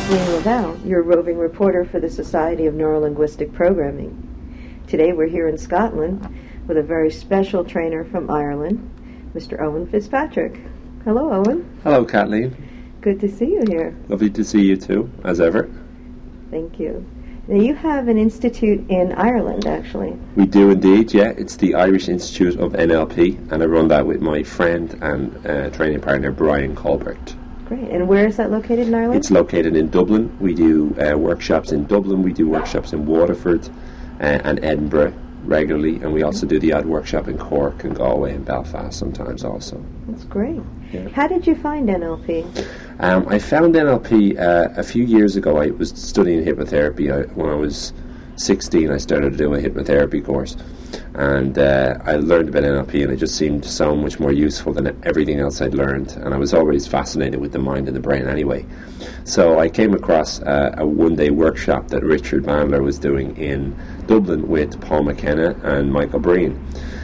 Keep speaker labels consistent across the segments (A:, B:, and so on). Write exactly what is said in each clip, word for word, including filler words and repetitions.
A: Kathleen Lavelle, your roving reporter for the Society of Neurolinguistic Programming. Today we're here in Scotland with a very special trainer from Ireland, Mister Owen Fitzpatrick. Hello, Owen.
B: Hello, Kathleen.
A: Good to see you here.
B: Lovely to see you too, as ever.
A: Thank you. Now, you have an institute in Ireland, actually.
B: We do indeed, yeah. It's the Irish Institute of N L P, and I run that with my friend and uh, training partner, Brian Colbert.
A: Great. And where is that located in Ireland?
B: It's located in Dublin. We do uh, workshops in Dublin. We do workshops in Waterford uh, and Edinburgh regularly, and we also do the odd workshop in Cork and Galway and Belfast sometimes also.
A: That's great.
B: Yeah.
A: How did you find N L P?
B: Um, I found N L P uh, a few years ago. I was studying hypnotherapy. I, when I was sixteen, I started to do a hypnotherapy course, and uh, I learned about N L P, and it just seemed so much more useful than everything else I'd learned, and I was always fascinated with the mind and the brain anyway. So I came across uh, a one-day workshop that Richard Bandler was doing in Dublin with Paul McKenna and Michael Breen.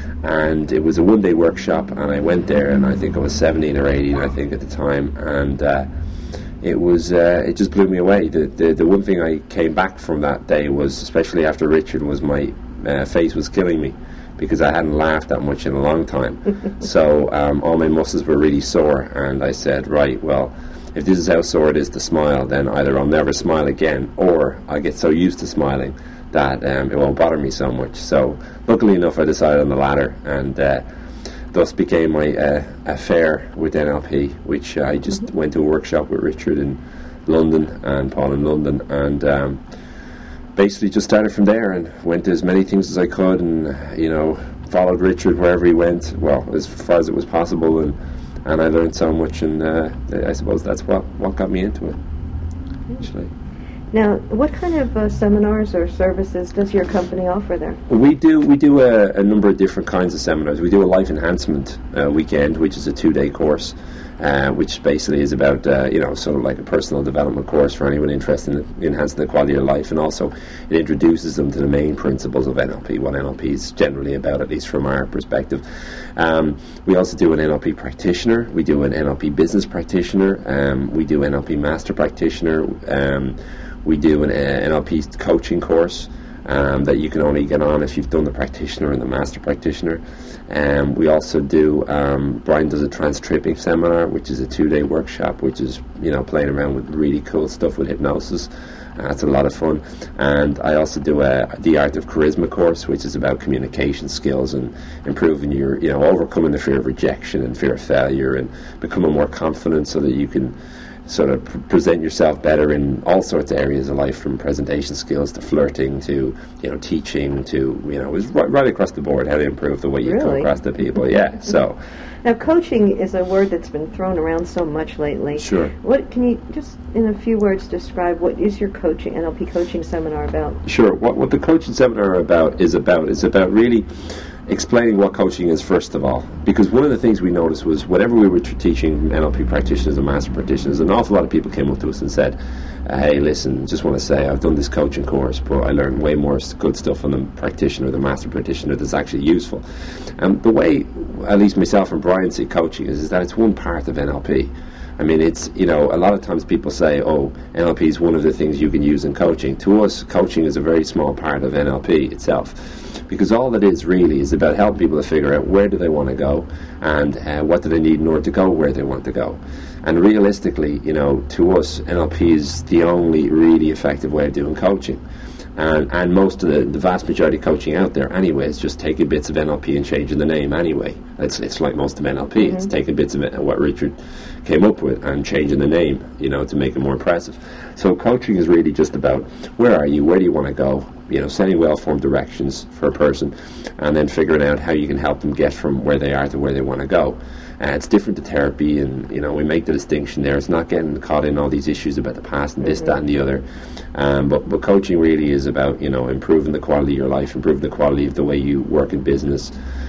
B: And it was a one-day workshop, and I went there, and I think I was seventeen or eighteen, I think, at the time, and uh, it was uh, it just blew me away. The, the the one thing I came back from that day was, especially after Richard, was my uh, face was killing me, because I hadn't laughed that much in a long time. So um, all my muscles were really sore, and I said, right, well, if this is how sore it is to smile, then either I'll never smile again, or I get so used to smiling that um, it won't bother me so much. So luckily enough, I decided on the latter, and uh, thus became my uh, affair with N L P, which uh, I just mm-hmm. went to a workshop with Richard in London and Paul in London, and um, basically just started from there and went to as many things as I could, and you know, followed Richard wherever he went, well, as far as it was possible, and and I learned so much, and uh, I suppose that's what, what got me into it, actually.
A: Now, what kind of uh, seminars or services does your company offer there?
B: We do we do a, a number of different kinds of seminars. We do a life enhancement uh, weekend, which is a two-day course, uh, which basically is about, uh, you know, sort of like a personal development course for anyone interested in enhancing the quality of life, and also it introduces them to the main principles of N L P, what N L P is generally about, at least from our perspective. Um, we also do an N L P practitioner. We do an N L P business practitioner. Um, we do N L P master practitioner. Um, We do an uh, N L P coaching course um, that you can only get on if you've done the practitioner and the master practitioner. Um, we also do, um, Brian does a trans-tripping seminar, which is a two-day workshop, which is, you know, playing around with really cool stuff with hypnosis. Uh, it's a lot of fun. And I also do a, the Art of Charisma course, which is about communication skills and improving your, you know, overcoming the fear of rejection and fear of failure and becoming more confident so that you can sort of pr- present yourself better in all sorts of areas of life, from presentation skills to flirting to, you know, teaching to, you know, it's right, right across the board, how to improve the way you
A: really?
B: come across to people. Yeah, so.
A: Now, coaching is a word that's been thrown around so much lately.
B: Sure.
A: What can you just, in a few words, describe what is your coaching, N L P coaching seminar about?
B: Sure. What what the coaching seminar about is about is about really explaining what coaching is, first of all, because one of the things we noticed was whenever we were t- teaching N L P practitioners and master practitioners, an awful lot of people came up to us and said, hey, listen, just want to say I've done this coaching course, but I learned way more good stuff on the practitioner, the master practitioner, that's actually useful. And the way, at least myself and Brian see coaching is, is that it's one part of N L P. I mean, it's, you know, a lot of times people say, oh, N L P is one of the things you can use in coaching. To us, coaching is a very small part of N L P itself, because all it is really is about helping people to figure out where do they want to go and uh, what do they need in order to go where they want to go. And realistically, you know, to us, N L P is the only really effective way of doing coaching. And, and most of the, the vast majority of coaching out there anyway is just taking bits of N L P and changing the name anyway. It's it's like most of N L P. Mm-hmm. It's taking bits of it, what Richard came up with, and changing the name, you know, to make it more impressive. So coaching is really just about where are you, where do you want to go, you know, setting well-formed directions for a person, and then figuring out how you can help them get from where they are to where they want to go. Uh, it's different to therapy, and, you know, we make the distinction there. It's not getting caught in all these issues about the past and this, mm-hmm. that, and the other. Um, but, but coaching really is about, you know, improving the quality of your life, improving the quality of the way you work in business,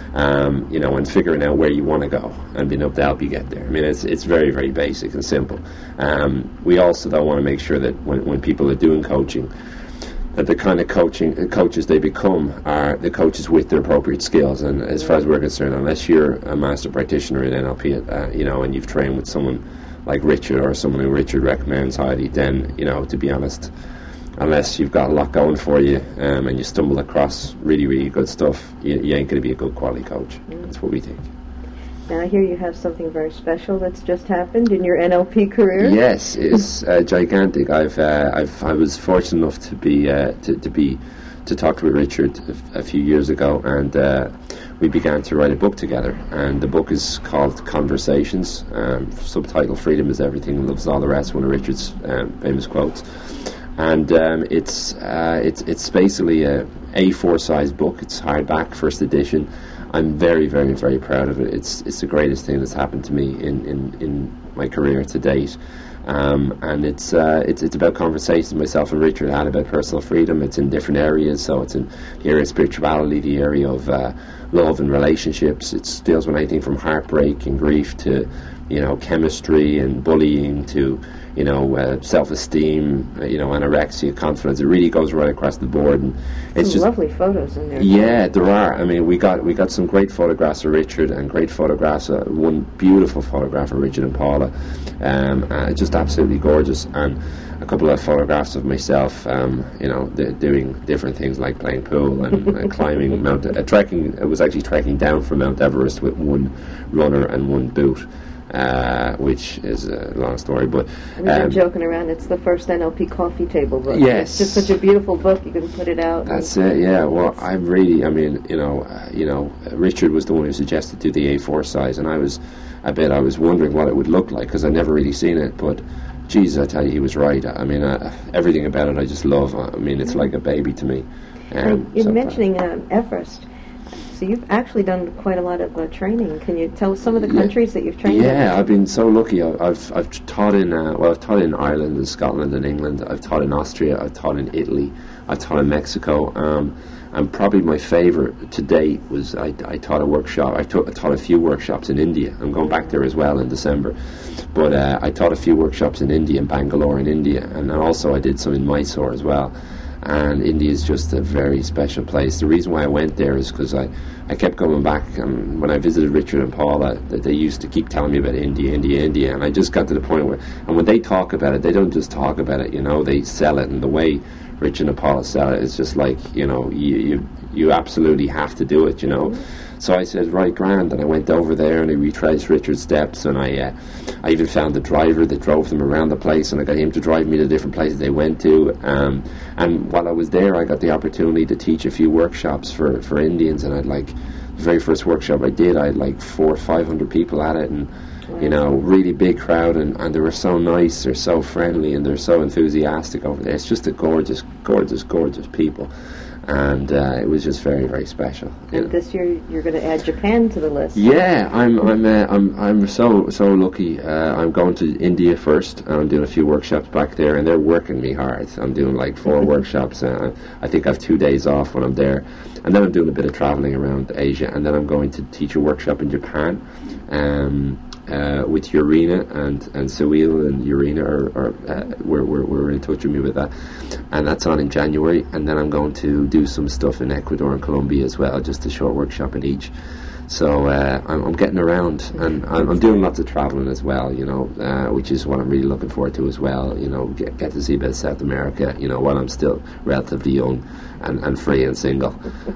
B: um, you know, and figuring out where you want to go and being able to help you get there. I mean, it's it's very, very basic and simple. Um, we also, though, want to make sure that when, when people are doing coaching, that the kind of coaching coaches they become are the coaches with the appropriate skills. And as far as we're concerned, unless you're a master practitioner in N L P, uh, you know, and you've trained with someone like Richard or someone who Richard recommends highly, then, you know, to be honest, unless you've got a lot going for you um, and you stumble across really, really good stuff, you, you ain't going to be a good quality coach. Mm. That's what we think.
A: Now, I hear you have something very special that's just happened in your N L P career.
B: Yes, it's uh, gigantic. I've, uh, I've, I was fortunate enough to be, uh, to, to be, to talk with Richard a, a few years ago, and uh, we began to write a book together. And the book is called Conversations. Um, subtitle: Freedom is Everything, Love's All the Rest. One of Richard's um, famous quotes. And um, it's uh, it's it's basically a A four size book. It's hardback, first edition. I'm very, very, very proud of it. It's it's the greatest thing that's happened to me in, in, in my career to date. Um, and it's uh, it's it's about conversations myself and Richard had about personal freedom. It's in different areas, so it's in the area of spirituality, the area of uh, love and relationships. It deals with anything from heartbreak and grief to, you know, chemistry and bullying to, you know, uh, self-esteem, uh, you know, anorexia, confidence. It really goes right across the board, and it's
A: some
B: just
A: lovely photos in there.
B: Yeah, there are. I mean, we got we got some great photographs of Richard and great photographs. Uh, one beautiful photograph of Richard and Paula, um, uh, just absolutely gorgeous, and a couple of photographs of myself, um, you know, d- doing different things like playing pool and, and climbing Mount, uh, trekking. It was actually trekking down from Mount Everest with one runner and one boot. Uh, which is a long story, but
A: we've
B: um,
A: been joking around. It's the first N L P coffee table book.
B: Yes,
A: it's just such a beautiful book. You can put it out.
B: That's it. Yeah. Well, I really, I mean, you know, uh, you know, Richard was the one who suggested do the A four size, and I was, I bet I was wondering what it would look like because I'd never really seen it. But, Jesus, I tell you, he was right. I mean, uh, everything about it, I just love. I mean, it's mm-hmm. like a baby to me.
A: Um, you're so mentioning um, Everest. So you've actually done quite a lot of uh, training. Can you tell us some of the countries
B: yeah.
A: that you've trained
B: Yeah,
A: in?
B: I've been so lucky. I, I've I've taught in uh, well, I've taught in Ireland and Scotland and England. I've taught in Austria. I've taught in Italy. I've taught in Mexico. Um, and probably my favourite to date was I, I taught a workshop. I taught, I taught a few workshops in India. I'm going back there as well in December. But uh, I taught a few workshops in India, in Bangalore in India, and also I did some in Mysore as well. And India is just a very special place. The reason why I went there is because I, I kept going back, and when I visited Richard and Paula, that they used to keep telling me about India, India, India, and I just got to the point where, and when they talk about it, they don't just talk about it, you know, they sell it, and the way Richard and Paula sell it is just like, you know, you you, you absolutely have to do it, you know. Mm-hmm. So I said, right, grand, and I went over there and I retraced Richard's steps, and I uh, I even found the driver that drove them around the place, and I got him to drive me to different places they went to. Um, and while I was there, I got the opportunity to teach a few workshops for, for Indians, and I'd like, the very first workshop I did, I had like four or five hundred people at it, and you know, really big crowd, and, and they were so nice, they're so friendly, and they're so enthusiastic over there. It's just a gorgeous, gorgeous, gorgeous people. And uh, it was just very, very special.
A: And know. This year you're going to add Japan to the list.
B: Yeah, I'm, I'm, uh, I'm, I'm so, so lucky. Uh, I'm going to India first, and I'm doing a few workshops back there, and they're working me hard. I'm doing like four workshops. Uh, I think I have two days off when I'm there, and then I'm doing a bit of traveling around Asia, and then I'm going to teach a workshop in Japan. Um, Uh, with Urena and and Sewil and Urena are, are uh, we're, we're we're in touch with me with that, and that's on in January. And then I'm going to do some stuff in Ecuador and Colombia as well, just a short workshop in each. So uh, I'm, I'm getting around, and I'm, I'm doing lots of traveling as well, you know, uh, which is what I'm really looking forward to as well. You know, get, get to see a bit of South America, you know, while I'm still relatively young and, and free and single,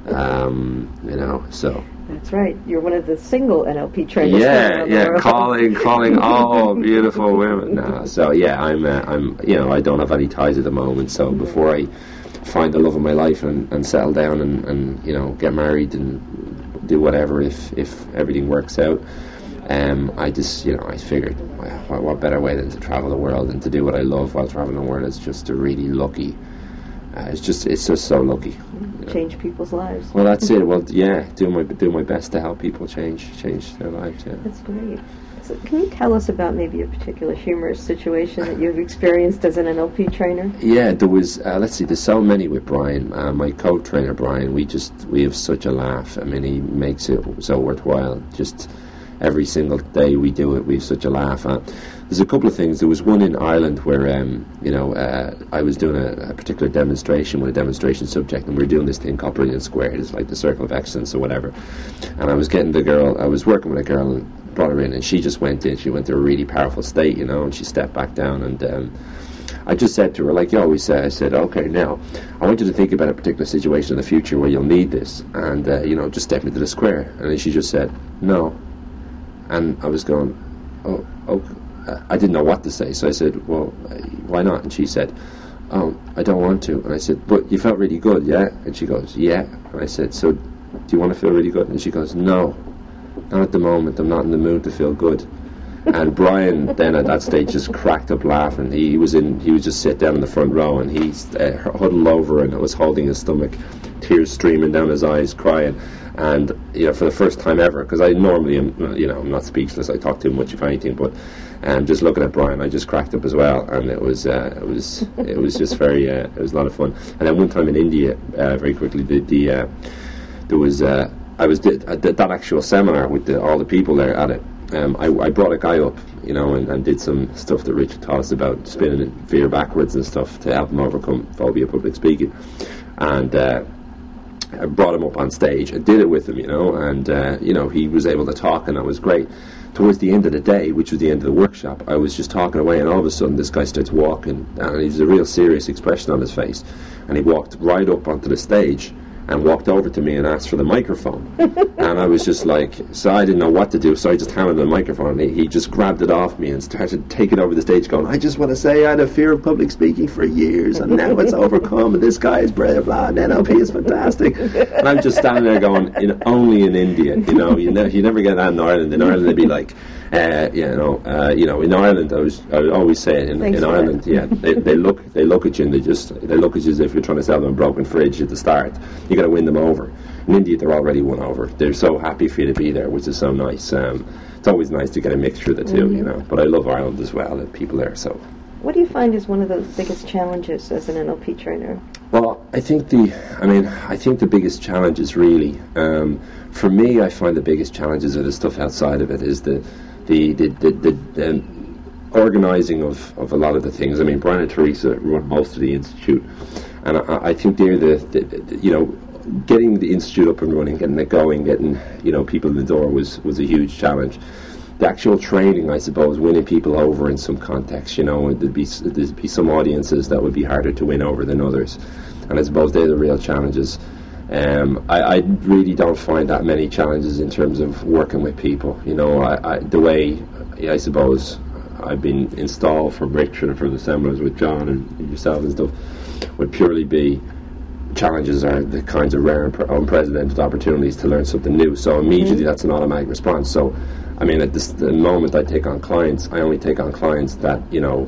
B: um, you know. So.
A: That's right. You're one of the single N L P trainers.
B: Yeah, yeah. Calling, calling all beautiful women. No, so yeah, I'm, uh, I'm, you know, I don't have any ties at the moment. So before I find the love of my life and, and settle down and, and you know get married and do whatever, if if everything works out, um, I just you know I figured well, what, what better way than to travel the world and to do what I love while traveling the world is just a really lucky. Uh, it's just it's just so lucky.
A: You know. Change people's lives.
B: Well, that's it. Well, yeah, do my do my best to help people change change their lives. Yeah.
A: That's great. So, can you tell us about maybe a particular humorous situation that you've experienced as an N L P trainer?
B: Yeah, there was. Uh, let's see. There's so many with Brian, uh, my co-trainer Brian. We just we have such a laugh. I mean, he makes it so worthwhile. Just every single day we do it, we have such a laugh. Uh, there's a couple of things. There was one in Ireland where, um, you know, uh, I was doing a, a particular demonstration with a demonstration subject, and we were doing this thing called Brilliant Squared. It's like the Circle of Excellence or whatever. And I was getting the girl, I was working with a girl, and brought her in, and she just went in. She went to a really powerful state, you know, and she stepped back down. And um, I just said to her, like you always say, I said, okay, now I want you to think about a particular situation in the future where you'll need this, and uh, you know, just step into the square. And then she just said, no. And I was going, oh, okay. I didn't know what to say, so I said, well, why not? And she said, oh, I don't want to. And I said, but you felt really good, yeah? And she goes, yeah. And I said, so do you want to feel really good? And she goes, no, not at the moment. I'm not in the mood to feel good. And Brian then at that stage just cracked up laughing. He, he was in. He was just sit down in the front row, and he uh, huddled over and was holding his stomach, tears streaming down his eyes, crying. And you know, for the first time ever, because I normally am, you know, I'm not speechless. I talk too much if anything, but um, just looking at Brian, I just cracked up as well, and it was, uh, it was, it was just very, uh, it was a lot of fun. And then one time in India, uh, very quickly, the, the uh, there was, uh, I was did, uh, that actual seminar with the, all the people there at it. Um, I, I brought a guy up, you know, and, and did some stuff that Richard taught us about, spinning and veer backwards and stuff to help him overcome phobia of public speaking. And uh, I brought him up on stage and did it with him, you know, and, uh, you know, he was able to talk, and that was great. Towards the end of the day, which was the end of the workshop, I was just talking away, and all of a sudden this guy starts walking, and he's a real serious expression on his face, and he walked right up onto the stage and walked over to me and asked for the microphone. And I was just like, so I didn't know what to do, so I just handed him the microphone, and he, he just grabbed it off me and started taking over the stage going, I just want to say I had a fear of public speaking for years, and now it's overcome, and this guy is blah, blah, and N L P is fantastic. And I'm just standing there going, in, only in India, you know, you, ne- you never get that in Ireland. In Ireland they'd be like, Uh, you know, uh, you know. In Ireland, I was, I would always say, in, in Ireland, yeah, they, they look, they look at you, and they just, they look at you as if you're trying to sell them a broken fridge at the start. You got to win them over. In India, they're already won over. They're so happy for you to be there, which is so nice. Um, it's always nice to get a mixture of the two, mm-hmm. you know. But I love Ireland as well, and people there. So,
A: what do you find is one of the biggest challenges as an N L P trainer?
B: Well, I think the, I mean, I think the biggest challenge is really, um, for me, I find the biggest challenges are the stuff outside of it. Is the The the, the, the, the organising of, of a lot of the things. I mean, Brian and Teresa run most of the institute, and I, I think they're the, the, the you know, getting the institute up and running, getting it going, getting you know people in the door was, was a huge challenge. The actual training, I suppose, winning people over in some context, you know, there'd be there'd be some audiences that would be harder to win over than others, and I suppose they're the real challenges. Um, I, I really don't find that many challenges in terms of working with people. You know, I, I, the way, I suppose, I've been installed from Richard and from the seminars with John and yourself and stuff, would purely be challenges are the kinds of rare and unprecedented opportunities to learn something new. So immediately mm-hmm. that's an automatic response. So, I mean, at this, the moment I take on clients, I only take on clients that, you know,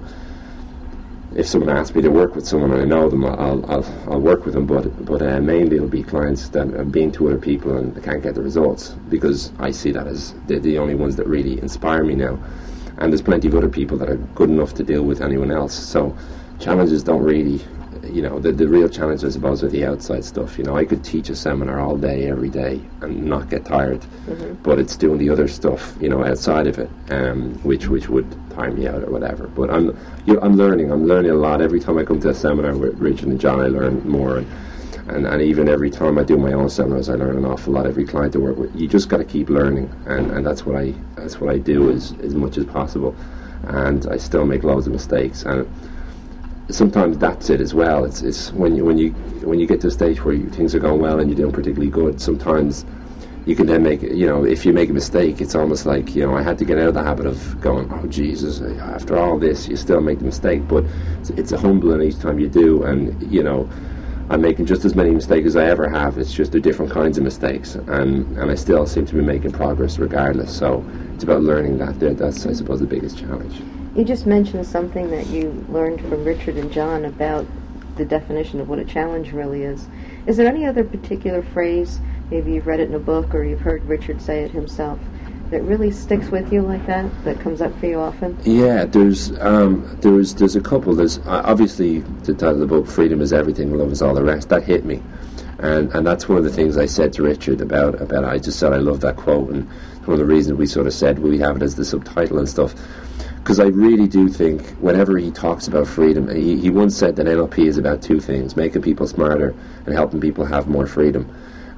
B: if someone asks me to work with someone and I know them, I'll I'll, I'll work with them. But but uh, mainly it'll be clients that have been to other people and they can't get the results, because I see that as they're the only ones that really inspire me now. And there's plenty of other people that are good enough to deal with anyone else. So challenges don't really, you know, the, the real challenge, I suppose, are the outside stuff. You know, I could teach a seminar all day, every day, and not get tired. Mm-hmm. But it's doing the other stuff, you know, outside of it, um, which which would tire me out or whatever. But I'm, you know, I'm learning. I'm learning a lot every time I come to a seminar with Richard and John. I learn more, and, and and even every time I do my own seminars, I learn an awful lot. Every client I work with, you just got to keep learning, and, and that's what I that's what I do as as much as possible. And I still make loads of mistakes, and sometimes that's it as well. It's it's when you when you when you get to a stage where you, things are going well and you're doing particularly good. Sometimes you can then make, you know, if you make a mistake, it's almost like, you know, I had to get out of the habit of going, oh Jesus, after all this, you still make the mistake. But it's, it's a humbling each time you do, and you know, I'm making just as many mistakes as I ever have. It's just they're different kinds of mistakes, and and I still seem to be making progress regardless. So it's about learning that. There, that's I suppose the biggest challenge.
A: You just mentioned something that you learned from Richard and John about the definition of what a challenge really is. Is there any other particular phrase, maybe you've read it in a book or you've heard Richard say it himself, that really sticks with you like that, that comes up for you often?
B: Yeah, there's um, there's there's a couple. There's uh, obviously the title of the book, Freedom is Everything, Love is All the Rest. That hit me, and and that's one of the things I said to Richard about about. I just said I love that quote, and one of the reasons we sort of said we have it as the subtitle and stuff. Because I really do think whenever he talks about freedom, he, he once said that N L P is about two things: making people smarter and helping people have more freedom.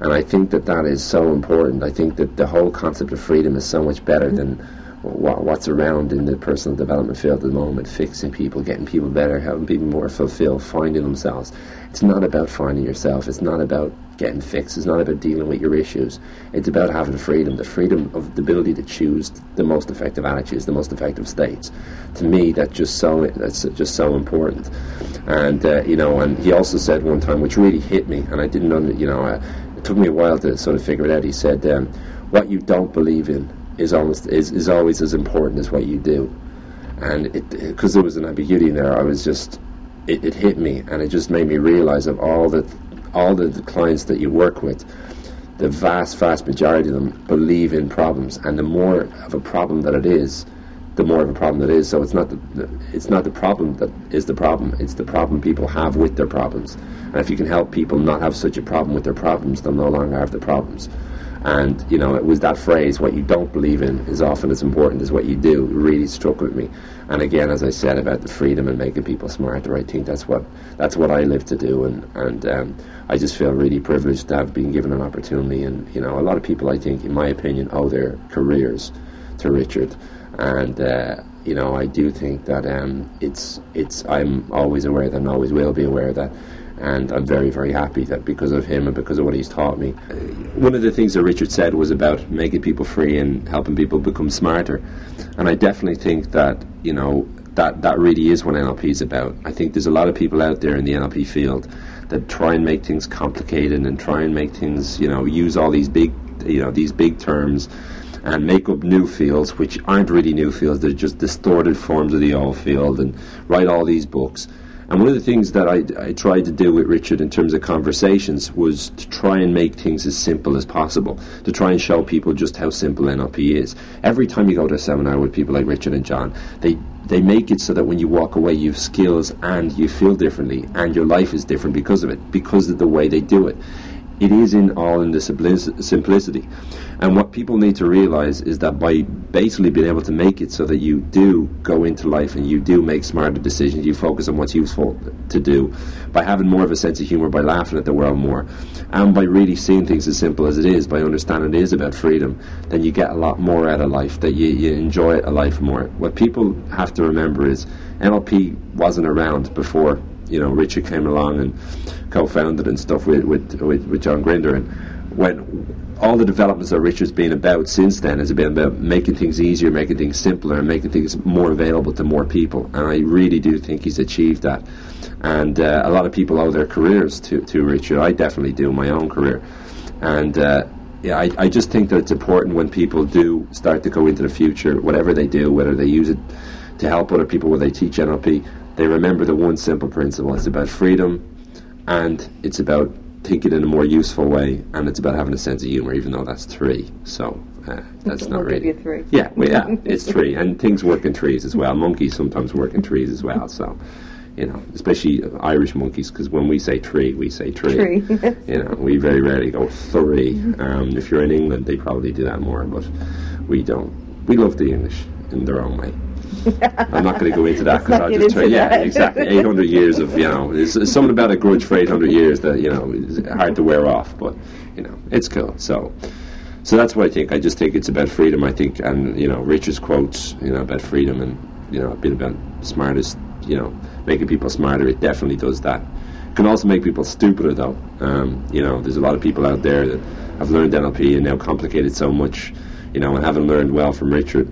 B: And I think that that is so important. I think that the whole concept of freedom is so much better mm-hmm. than what, what's around in the personal development field at the moment, fixing people, getting people better, helping people more fulfilled, finding themselves. It's not about finding yourself. It's not about getting fixed. It's not about dealing with your issues. It's about having freedom, the freedom of the ability to choose the most effective attitudes, the most effective states. To me, that's just so that's just so important. And uh, you know, and he also said one time, which really hit me, and I didn't know, you know, uh, it took me a while to sort of figure it out. He said, um, "What you don't believe in is almost is, is always as important as what you do." And it because there was an ambiguity in there, I was just it, it hit me, and it just made me realize of all the all the, the clients that you work with, the vast vast majority of them believe in problems, and the more of a problem that it is, the more of a problem it is. So it's not the it's not the problem that is the problem, it's the problem people have with their problems. And if you can help people not have such a problem with their problems, they'll no longer have the problems. And, you know, it was that phrase, what you don't believe in is often as important as what you do. It really struck with me. And again, as I said about the freedom and making people smarter, I think that's what that's what I live to do. And, and um, I just feel really privileged to have been given an opportunity. And, you know, a lot of people, I think, in my opinion, owe their careers to Richard. And, uh, you know, I do think that um, it's, it's, I'm always aware that and always will be aware that. And I'm very, very happy that because of him and because of what he's taught me. One of the things that Richard said was about making people free and helping people become smarter. And I definitely think that, you know, that, that really is what N L P is about. I think there's a lot of people out there in the N L P field that try and make things complicated and try and make things, you know, use all these big, you know, these big terms and make up new fields, which aren't really new fields. They're just distorted forms of the old field, and write all these books. And one of the things that I, I tried to do with Richard in terms of conversations was to try and make things as simple as possible, to try and show people just how simple N L P is. Every time you go to a seminar with people like Richard and John, they they make it so that when you walk away you have skills and you feel differently and your life is different because of it, because of the way they do it. It is in all in the simplicity. And what people need to realize is that by basically being able to make it so that you do go into life and you do make smarter decisions, you focus on what's useful to do, by having more of a sense of humour, by laughing at the world more, and by really seeing things as simple as it is, by understanding it is about freedom, then you get a lot more out of life, that you, you enjoy a life more. What people have to remember is N L P wasn't around before, you know, Richard came along and co-founded and stuff with, with, with, with John Grinder. And when all the developments that Richard's been about since then has been about making things easier, making things simpler, and making things more available to more people. And I really do think he's achieved that. And uh, a lot of people owe their careers to, to Richard. I definitely do, my own career. And uh, yeah, I, I just think that it's important when people do start to go into the future, whatever they do, whether they use it to help other people, whether they teach N L P, they remember the one simple principle. It's about freedom, and it's about thinking in a more useful way, and it's about having a sense of humour, even though that's three. So uh, that's
A: we'll
B: not really.
A: Give you three.
B: Yeah, well, yeah, it's three, and things work in threes as well. Monkeys sometimes work in threes as well. So, you know, especially Irish monkeys, because when we say tree, we say tree.
A: Tree.
B: You know, we very rarely go three. Um, if you're in England, they probably do that more, but we don't. We love the English in their own way. I'm not going to go into that because I'll just try. Yeah, exactly. eight hundred years of, you know, there's, there's something about a grudge for eight hundred years that, you know, is hard to wear off, but, you know, it's cool. So, so that's what I think. I just think it's about freedom, I think, and, you know, Richard's quotes, you know, about freedom and, you know, a bit about smartest, you know, making people smarter, it definitely does that. It can also make people stupider, though. Um, you know, there's a lot of people out there that have learned N L P and now complicate it so much, you know, and haven't learned well from Richard.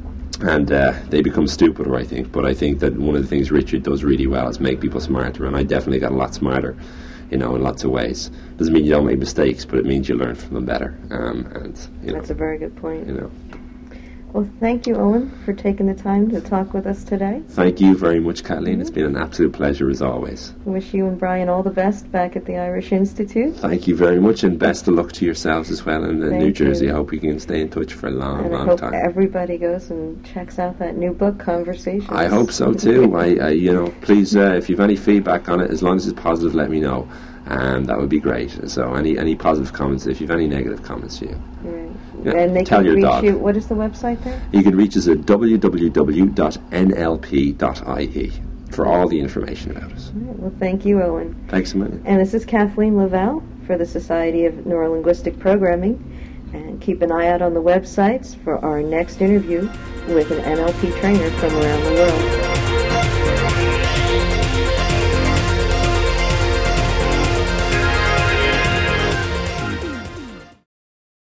B: And uh, they become stupider, I think. But I think that one of the things Richard does really well is make people smarter. And I definitely got a lot smarter, you know, in lots of ways. Doesn't mean you don't make mistakes, but it means you learn from them better. Um, and you know,
A: that's a very good point.
B: You know.
A: Well, thank you, Owen, for taking the time to talk with us today.
B: Thank you very much, Kathleen. Mm-hmm. It's been an absolute pleasure as always.
A: Wish you and Brian all the best back at the Irish Institute.
B: Thank you very much, and best of luck to yourselves as well in uh, New Jersey.
A: You.
B: I hope you can stay in touch for a long,
A: and
B: long
A: I hope
B: time.
A: Everybody goes and checks out that new book, Conversations.
B: I hope so too. I, I, you know, please, uh, if you have any feedback on it, as long as it's positive, let me know. Um, that would be great. So any any positive comments, if you have any negative comments, you,
A: right.
B: you know,
A: and they
B: tell
A: can
B: your
A: reach
B: dog.
A: You. What is the website there?
B: You can reach us at w w w dot n l p dot i e for all the information about us.
A: All right. Well, thank you, Owen.
B: Thanks a minute.
A: And this is Kathleen Lavelle for the Society of Neurolinguistic Programming, and keep an eye out on the websites for our next interview with an N L P trainer from around the world.